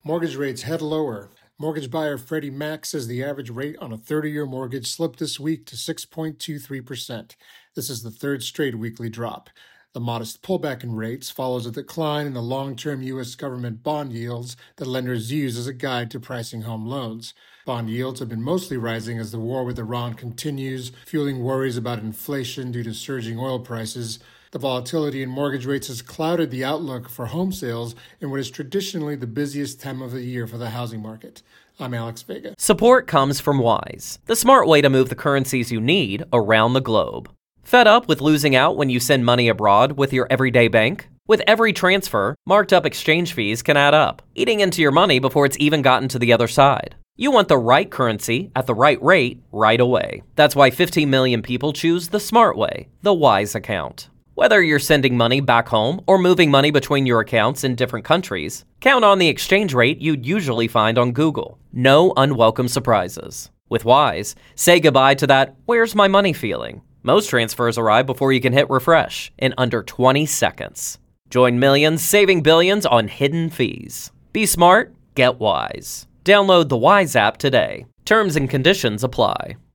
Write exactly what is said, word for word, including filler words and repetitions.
Mortgage rates head lower. Mortgage buyer Freddie Mac says the average rate on a thirty-year mortgage slipped this week to six point two three percent. This is the third straight weekly drop. The modest pullback in rates follows a decline in the long-term U S government bond yields that lenders use as a guide to pricing home loans. Bond yields have been mostly rising as the war with Iran continues, fueling worries about inflation due to surging oil prices. The volatility in mortgage rates has clouded the outlook for home sales in what is traditionally the busiest time of the year for the housing market. I'm Alex Vega. Support comes from Wise, the smart way to move the currencies you need around the globe. Fed up with losing out when you send money abroad with your everyday bank? With every transfer, marked up exchange fees can add up, eating into your money before it's even gotten to the other side. You want the right currency at the right rate right away. That's why fifteen million people choose the smart way, the Wise account. Whether you're sending money back home or moving money between your accounts in different countries, count on the exchange rate you'd usually find on Google. No unwelcome surprises. With Wise, say goodbye to that "where's my money" feeling. Most transfers arrive before you can hit refresh in under twenty seconds. Join millions saving billions on hidden fees. Be smart, get Wise. Download the Wise app today. Terms and conditions apply.